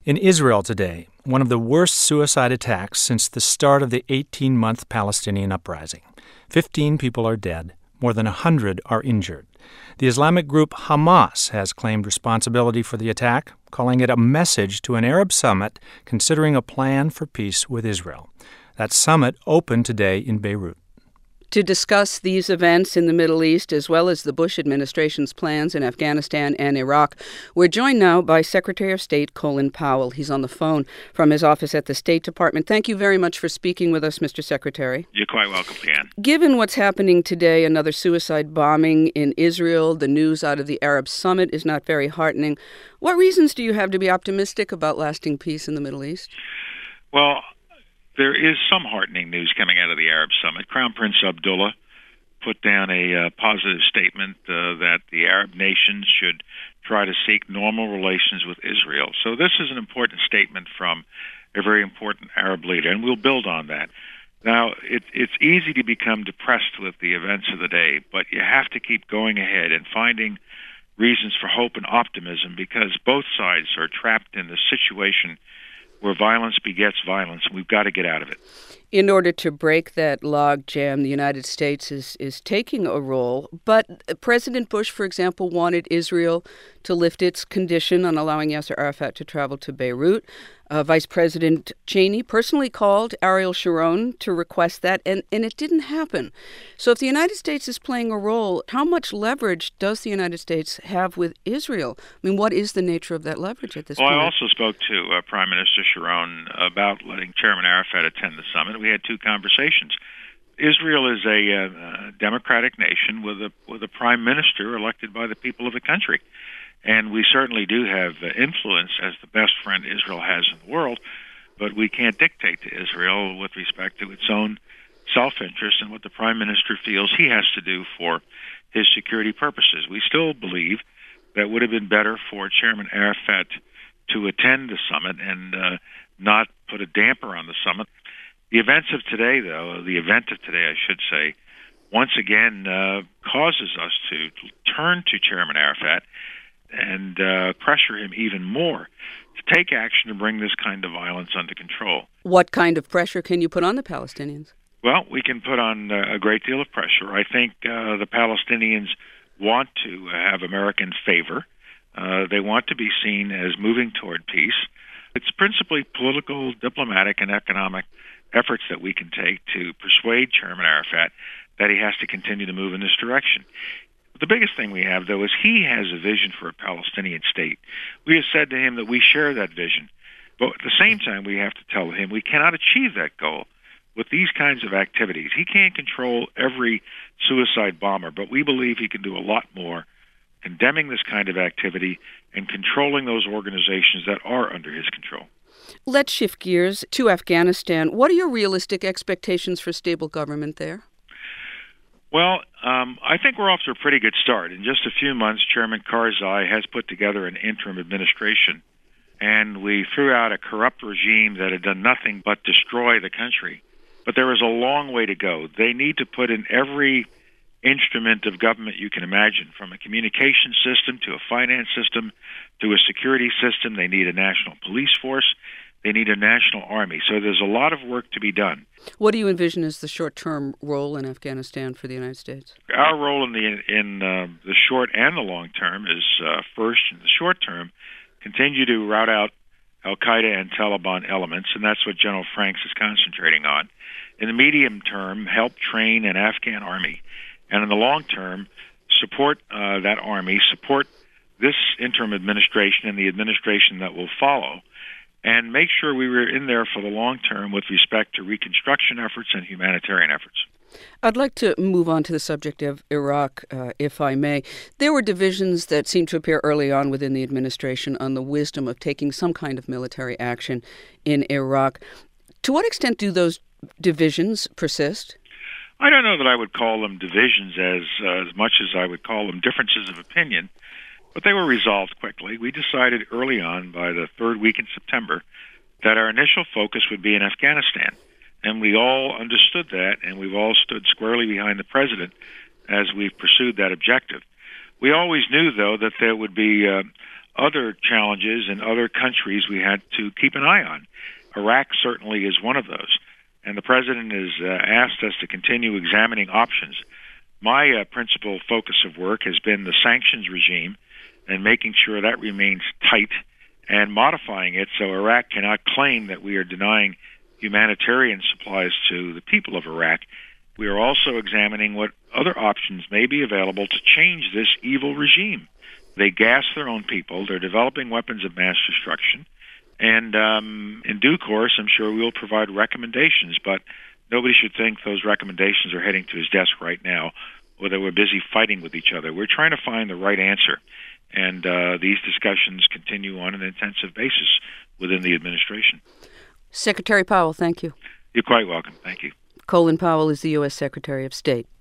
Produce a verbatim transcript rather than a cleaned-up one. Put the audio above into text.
In Israel today, one of the worst suicide attacks since the start of the eighteen-month Palestinian uprising. Fifteen people are dead. More than one hundred are injured. The Islamic group Hamas has claimed responsibility for the attack, calling it a message to an Arab summit considering a plan for peace with Israel. That summit opened today in Beirut. To discuss these events in the Middle East, as well as the Bush administration's plans in Afghanistan and Iraq, we're joined now by Secretary of State Colin Powell. He's on the phone from his office at the State Department. Thank you very much for speaking with us, Mister Secretary. You're quite welcome, Leanne. Given what's happening today, another suicide bombing in Israel, the news out of the Arab Summit is not very heartening. What reasons do you have to be optimistic about lasting peace in the Middle East? Well, there is some heartening news coming out of the Arab Summit. Crown Prince Abdullah put down a uh, positive statement uh, that the Arab nations should try to seek normal relations with Israel. So this is an important statement from a very important Arab leader, and we'll build on that. Now, it, it's easy to become depressed with the events of the day, but you have to keep going ahead and finding reasons for hope and optimism, because both sides are trapped in this situation where violence begets violence, and we've got to get out of it. In order to break that log jam, the United States is, is taking a role. But President Bush, for example, wanted Israel to lift its condition on allowing Yasser Arafat to travel to Beirut. Uh, Vice President Cheney personally called Ariel Sharon to request that, and, and it didn't happen. So if the United States is playing a role, how much leverage does the United States have with Israel? I mean, what is the nature of that leverage at this well, point? Well, I also spoke to uh, Prime Minister Sharon about letting Chairman Arafat attend the summit. We had two conversations. Israel is a uh, democratic nation with a with a prime minister elected by the people of the country. And we certainly do have uh, influence as the best friend Israel has in the world, but we can't dictate to Israel with respect to its own self-interest and what the prime minister feels he has to do for his security purposes. We still believe that it would have been better for Chairman Arafat to attend the summit and uh, not put a damper on the summit. The events of today, though, the event of today, I should say, once again uh, causes us to turn to Chairman Arafat and uh, pressure him even more to take action to bring this kind of violence under control. What kind of pressure can you put on the Palestinians? Well, we can put on uh, a great deal of pressure. I think uh, the Palestinians want to have American favor. Uh, they want to be seen as moving toward peace. It's principally political, diplomatic, and economic efforts that we can take to persuade Chairman Arafat that he has to continue to move in this direction. The biggest thing we have, though, is he has a vision for a Palestinian state. We have said to him that we share that vision, but at the same time we have to tell him we cannot achieve that goal with these kinds of activities. He can't control every suicide bomber, but we believe he can do a lot more condemning this kind of activity and controlling those organizations that are under his control. Let's shift gears to Afghanistan. What are your realistic expectations for stable government there? Well, um, I think we're off to a pretty good start. In just a few months, Chairman Karzai has put together an interim administration, and we threw out a corrupt regime that had done nothing but destroy the country. But there is a long way to go. They need to put in every instrument of government you can imagine, from a communication system to a finance system to a security system. They need a national police force. They need a national army. So there's a lot of work to be done. What do you envision as the short-term role in Afghanistan for the United States? Our role in the in uh, the short and the long term is, uh, first, in the short term, continue to rout out al-Qaeda and Taliban elements, and that's what General Franks is concentrating on. In the medium term, help train an Afghan army. And in the long term, support uh, that army, support this interim administration and the administration that will follow, and make sure we were in there for the long term with respect to reconstruction efforts and humanitarian efforts. I'd like to move on to the subject of Iraq, uh, if I may. There were divisions that seemed to appear early on within the administration on the wisdom of taking some kind of military action in Iraq. To what extent do those divisions persist? I don't know that I would call them divisions as uh, as much as I would call them differences of opinion, but they were resolved quickly. We decided early on, by the third week in September, that our initial focus would be in Afghanistan. And we all understood that, and we've all stood squarely behind the president as we've pursued that objective. We always knew, though, that there would be uh, other challenges in other countries we had to keep an eye on. Iraq certainly is one of those. And the president has uh, asked us to continue examining options. My uh, principal focus of work has been the sanctions regime and making sure that remains tight and modifying it so Iraq cannot claim that we are denying humanitarian supplies to the people of Iraq. We are also examining what other options may be available to change this evil regime. They gas their own people. They're developing weapons of mass destruction. And um, in due course, I'm sure we'll provide recommendations, but nobody should think those recommendations are heading to his desk right now or that we're busy fighting with each other. We're trying to find the right answer. And uh, these discussions continue on an intensive basis within the administration. Secretary Powell, thank you. You're quite welcome. Thank you. Colin Powell is the U S. Secretary of State.